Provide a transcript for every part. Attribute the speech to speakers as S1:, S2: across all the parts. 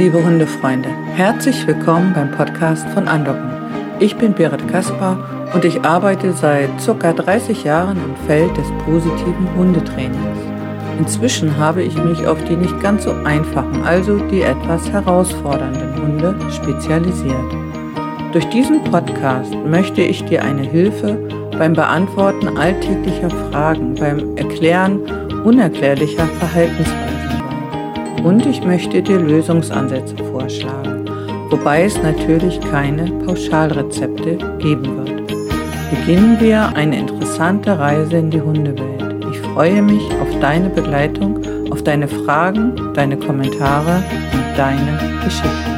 S1: liebe Hundefreunde, herzlich willkommen beim Podcast von Andocken. Ich bin Berit Kaspar und ich arbeite seit ca. 30 Jahren im Feld des positiven Hundetrainings. Inzwischen habe ich mich auf die nicht ganz so einfachen, also die etwas herausfordernden Hunde spezialisiert. Durch diesen Podcast möchte ich dir eine Hilfe beim Beantworten alltäglicher Fragen, beim Erklären unerklärlicher Verhaltensweisen sein. Und ich möchte dir Lösungsansätze vorschlagen, wobei es natürlich keine Pauschalrezepte geben wird. Beginnen wir eine interessante Reise in die Hundewelt. Ich freue mich auf deine Begleitung, auf deine Fragen, deine Kommentare und deine Geschichten.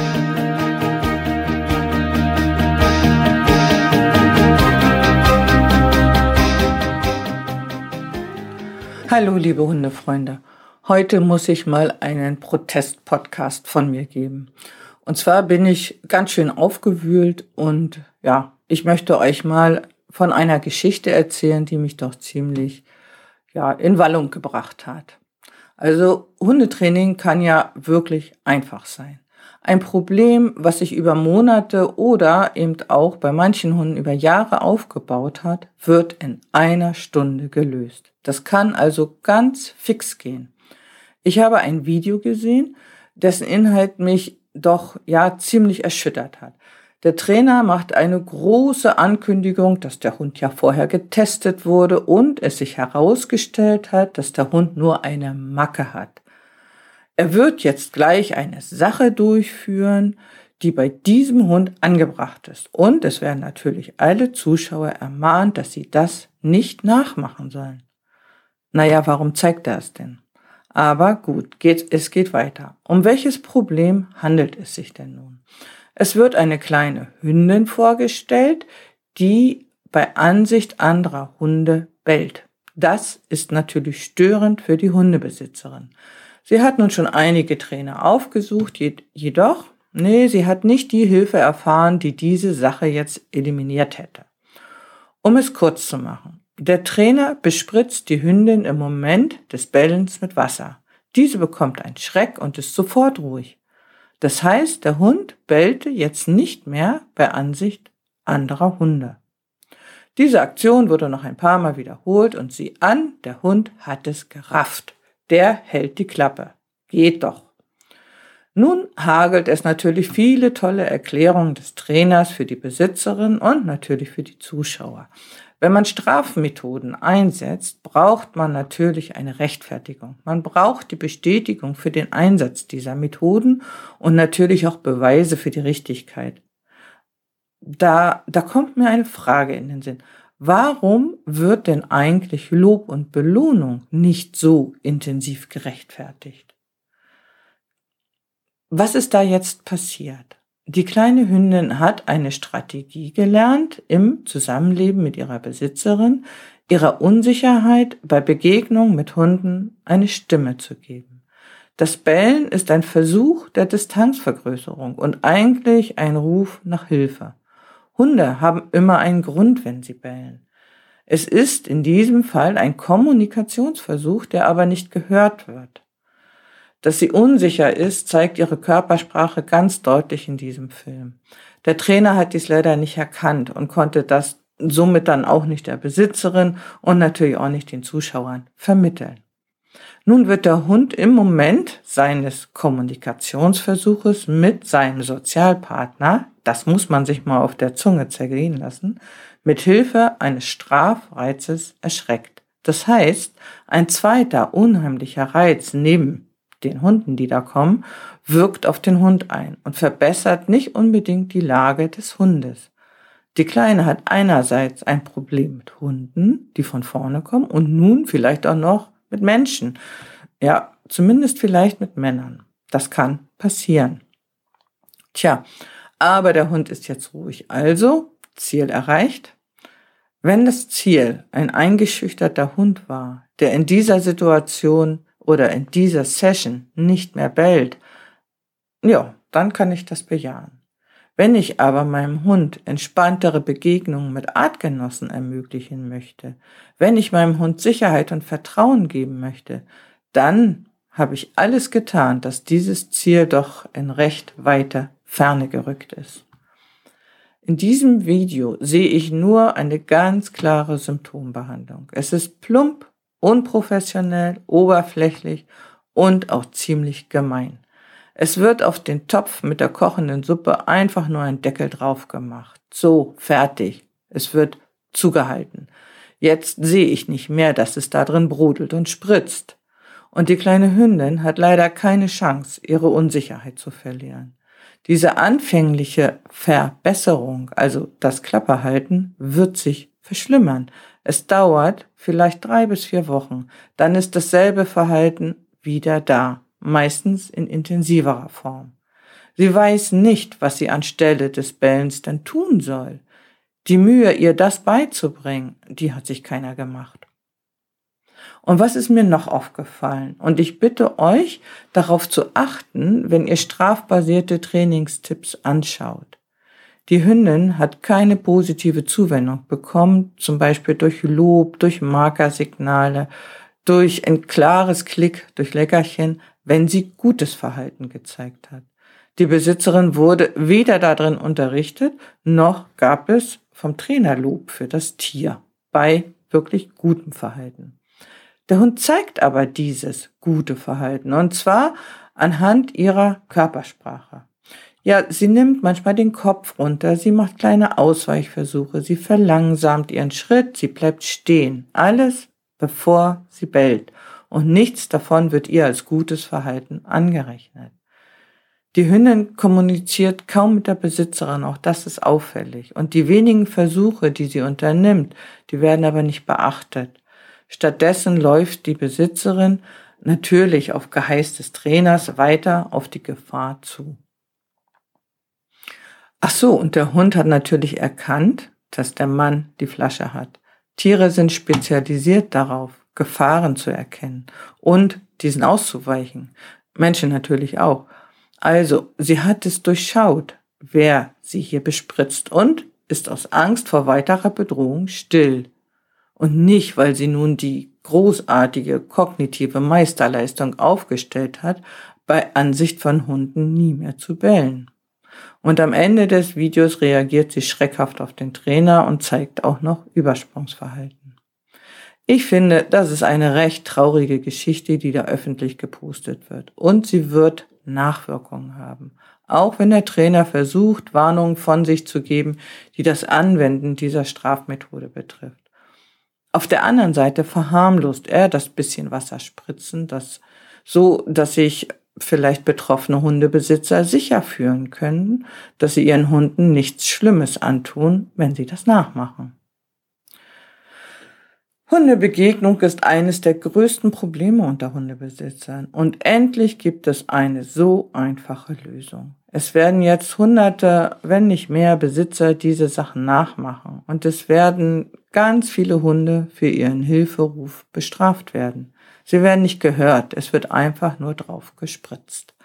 S1: Hallo liebe Hundefreunde, heute muss ich mal einen Protest-Podcast von mir geben. Und zwar bin ich ganz schön aufgewühlt und ich möchte euch mal von einer Geschichte erzählen, die mich doch ziemlich in Wallung gebracht hat. Also Hundetraining kann ja wirklich einfach sein. Ein Problem, was sich über Monate oder eben auch bei manchen Hunden über Jahre aufgebaut hat, wird in einer Stunde gelöst. Das kann also ganz fix gehen. Ich habe ein Video gesehen, dessen Inhalt mich doch ziemlich erschüttert hat. Der Trainer macht eine große Ankündigung, dass der Hund ja vorher getestet wurde und es sich herausgestellt hat, dass der Hund nur eine Macke hat. Er wird jetzt gleich eine Sache durchführen, die bei diesem Hund angebracht ist. Und es werden natürlich alle Zuschauer ermahnt, dass sie das nicht nachmachen sollen. Warum zeigt er es denn? Aber gut, es geht weiter. Um welches Problem handelt es sich denn nun? Es wird eine kleine Hündin vorgestellt, die bei Ansicht anderer Hunde bellt. Das ist natürlich störend für die Hundebesitzerin. Sie hat nun schon einige Trainer aufgesucht, jedoch, sie hat nicht die Hilfe erfahren, die diese Sache jetzt eliminiert hätte. Um es kurz zu machen. Der Trainer bespritzt die Hündin im Moment des Bellens mit Wasser. Diese bekommt einen Schreck und ist sofort ruhig. Das heißt, der Hund bellte jetzt nicht mehr bei Ansicht anderer Hunde. Diese Aktion wurde noch ein paar Mal wiederholt und sieh an, der Hund hat es gerafft. Der hält die Klappe. Geht doch. Nun hagelt es natürlich viele tolle Erklärungen des Trainers für die Besitzerin und natürlich für die Zuschauer. Wenn man Strafmethoden einsetzt, braucht man natürlich eine Rechtfertigung. Man braucht die Bestätigung für den Einsatz dieser Methoden und natürlich auch Beweise für die Richtigkeit. Da kommt mir eine Frage in den Sinn. Warum wird denn eigentlich Lob und Belohnung nicht so intensiv gerechtfertigt? Was ist da jetzt passiert? Die kleine Hündin hat eine Strategie gelernt, im Zusammenleben mit ihrer Besitzerin, ihrer Unsicherheit bei Begegnung mit Hunden eine Stimme zu geben. Das Bellen ist ein Versuch der Distanzvergrößerung und eigentlich ein Ruf nach Hilfe. Hunde haben immer einen Grund, wenn sie bellen. Es ist in diesem Fall ein Kommunikationsversuch, der aber nicht gehört wird. Dass sie unsicher ist, zeigt ihre Körpersprache ganz deutlich in diesem Film. Der Trainer hat dies leider nicht erkannt und konnte das somit dann auch nicht der Besitzerin und natürlich auch nicht den Zuschauern vermitteln. Nun wird der Hund im Moment seines Kommunikationsversuches mit seinem Sozialpartner, das muss man sich mal auf der Zunge zergehen lassen, mit Hilfe eines Strafreizes erschreckt. Das heißt, ein zweiter unheimlicher Reiz neben den Hunden, die da kommen, wirkt auf den Hund ein und verbessert nicht unbedingt die Lage des Hundes. Die Kleine hat einerseits ein Problem mit Hunden, die von vorne kommen, und nun vielleicht auch noch mit Menschen. Ja, zumindest vielleicht mit Männern. Das kann passieren. Aber der Hund ist jetzt ruhig. Also, Ziel erreicht. Wenn das Ziel ein eingeschüchterter Hund war, der in dieser Situation oder in dieser Session nicht mehr bellt, dann kann ich das bejahen. Wenn ich aber meinem Hund entspanntere Begegnungen mit Artgenossen ermöglichen möchte, wenn ich meinem Hund Sicherheit und Vertrauen geben möchte, dann habe ich alles getan, dass dieses Ziel doch in recht weite Ferne gerückt ist. In diesem Video sehe ich nur eine ganz klare Symptombehandlung. Es ist plump, unprofessionell, oberflächlich und auch ziemlich gemein. Es wird auf den Topf mit der kochenden Suppe einfach nur ein Deckel drauf gemacht. So, fertig. Es wird zugehalten. Jetzt sehe ich nicht mehr, dass es da drin brodelt und spritzt. Und die kleine Hündin hat leider keine Chance, ihre Unsicherheit zu verlieren. Diese anfängliche Verbesserung, also das Klapperhalten, wird sich verschlimmern. Es dauert vielleicht 3 bis 4 Wochen. Dann ist dasselbe Verhalten wieder da, meistens in intensiverer Form. Sie weiß nicht, was sie anstelle des Bellens denn tun soll. Die Mühe, ihr das beizubringen, die hat sich keiner gemacht. Und was ist mir noch aufgefallen? Und ich bitte euch, darauf zu achten, wenn ihr strafbasierte Trainingstipps anschaut. Die Hündin hat keine positive Zuwendung bekommen, zum Beispiel durch Lob, durch Markersignale, durch ein klares Klick, durch Leckerchen, wenn sie gutes Verhalten gezeigt hat. Die Besitzerin wurde weder darin unterrichtet, noch gab es vom Trainer Lob für das Tier bei wirklich gutem Verhalten. Der Hund zeigt aber dieses gute Verhalten, und zwar anhand ihrer Körpersprache. Ja, sie nimmt manchmal den Kopf runter, sie macht kleine Ausweichversuche, sie verlangsamt ihren Schritt, sie bleibt stehen. Alles, bevor sie bellt. Und nichts davon wird ihr als gutes Verhalten angerechnet. Die Hündin kommuniziert kaum mit der Besitzerin, auch das ist auffällig. Und die wenigen Versuche, die sie unternimmt, die werden aber nicht beachtet. Stattdessen läuft die Besitzerin natürlich auf Geheiß des Trainers weiter auf die Gefahr zu. Ach so, und der Hund hat natürlich erkannt, dass der Mann die Flasche hat. Tiere sind spezialisiert darauf, Gefahren zu erkennen und diesen auszuweichen. Menschen natürlich auch. Also, sie hat es durchschaut, wer sie hier bespritzt, und ist aus Angst vor weiterer Bedrohung still. Und nicht, weil sie nun die großartige kognitive Meisterleistung aufgestellt hat, bei Ansicht von Hunden nie mehr zu bellen. Und am Ende des Videos reagiert sie schreckhaft auf den Trainer und zeigt auch noch Übersprungsverhalten. Ich finde, das ist eine recht traurige Geschichte, die da öffentlich gepostet wird. Und sie wird Nachwirkungen haben. Auch wenn der Trainer versucht, Warnungen von sich zu geben, die das Anwenden dieser Strafmethode betrifft. Auf der anderen Seite verharmlost er das bisschen Wasserspritzen, dass sich vielleicht betroffene Hundebesitzer sicher fühlen können, dass sie ihren Hunden nichts Schlimmes antun, wenn sie das nachmachen. Hundebegegnung ist eines der größten Probleme unter Hundebesitzern, und endlich gibt es eine so einfache Lösung. Es werden jetzt Hunderte, wenn nicht mehr, Besitzer diese Sachen nachmachen, und es werden ganz viele Hunde für ihren Hilferuf bestraft werden. Sie werden nicht gehört, es wird einfach nur drauf gespritzt.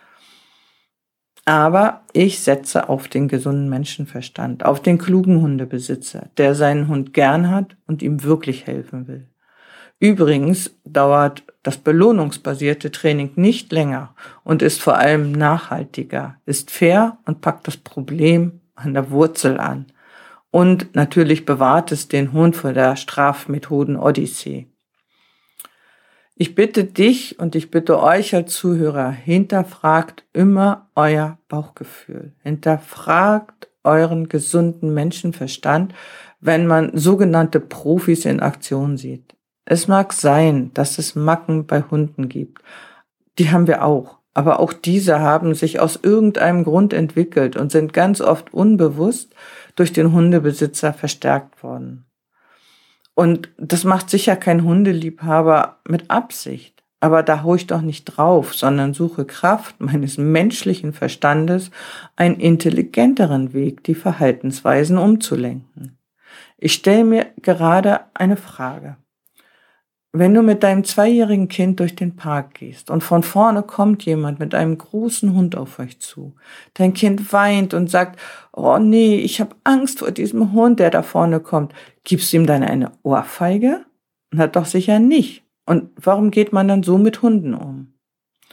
S1: Aber ich setze auf den gesunden Menschenverstand, auf den klugen Hundebesitzer, der seinen Hund gern hat und ihm wirklich helfen will. Übrigens dauert das belohnungsbasierte Training nicht länger und ist vor allem nachhaltiger, ist fair und packt das Problem an der Wurzel an. Und natürlich bewahrt es den Hund vor der Strafmethoden-Odyssee. Ich bitte dich und ich bitte euch als Zuhörer, hinterfragt immer euer Bauchgefühl. Hinterfragt euren gesunden Menschenverstand, wenn man sogenannte Profis in Aktion sieht. Es mag sein, dass es Macken bei Hunden gibt. Die haben wir auch. Aber auch diese haben sich aus irgendeinem Grund entwickelt und sind ganz oft unbewusst durch den Hundebesitzer verstärkt worden. Und das macht sicher kein Hundeliebhaber mit Absicht. Aber da hau ich doch nicht drauf, sondern suche Kraft meines menschlichen Verstandes, einen intelligenteren Weg, die Verhaltensweisen umzulenken. Ich stelle mir gerade eine Frage. Wenn du mit deinem 2-jährigen Kind durch den Park gehst und von vorne kommt jemand mit einem großen Hund auf euch zu, dein Kind weint und sagt, oh nee, ich habe Angst vor diesem Hund, der da vorne kommt, gibst du ihm dann eine Ohrfeige? Na doch sicher nicht. Und warum geht man dann so mit Hunden um?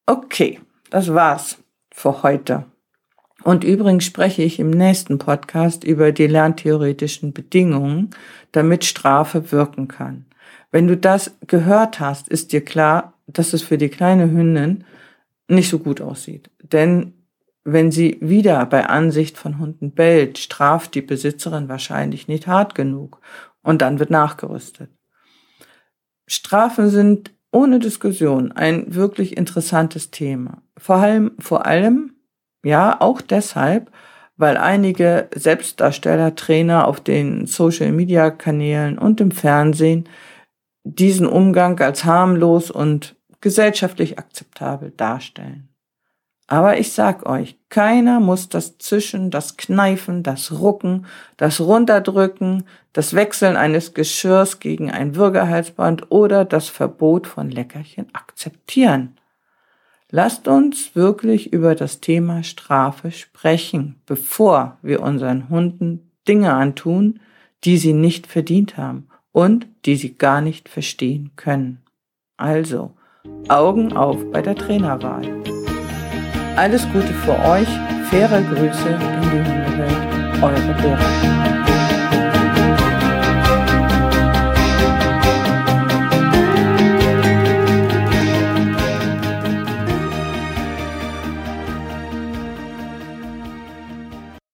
S1: Okay, das war's für heute. Und übrigens spreche ich im nächsten Podcast über die lerntheoretischen Bedingungen, damit Strafe wirken kann. Wenn du das gehört hast, ist dir klar, dass es für die kleine Hündin nicht so gut aussieht. Denn wenn sie wieder bei Ansicht von Hunden bellt, straft die Besitzerin wahrscheinlich nicht hart genug und dann wird nachgerüstet. Strafen sind ohne Diskussion ein wirklich interessantes Thema. Vor allem, ja, auch deshalb, weil einige Selbstdarsteller, Trainer auf den Social-Media-Kanälen und im Fernsehen diesen Umgang als harmlos und gesellschaftlich akzeptabel darstellen. Aber ich sag euch, keiner muss das Zischen, das Kneifen, das Rucken, das Runterdrücken, das Wechseln eines Geschirrs gegen ein Würgehalsband oder das Verbot von Leckerchen akzeptieren. Lasst uns wirklich über das Thema Strafe sprechen, bevor wir unseren Hunden Dinge antun, die sie nicht verdient haben und die sie gar nicht verstehen können. Also, Augen auf bei der Trainerwahl. Alles Gute für euch, faire Grüße in die Hundewelt, eure Vera.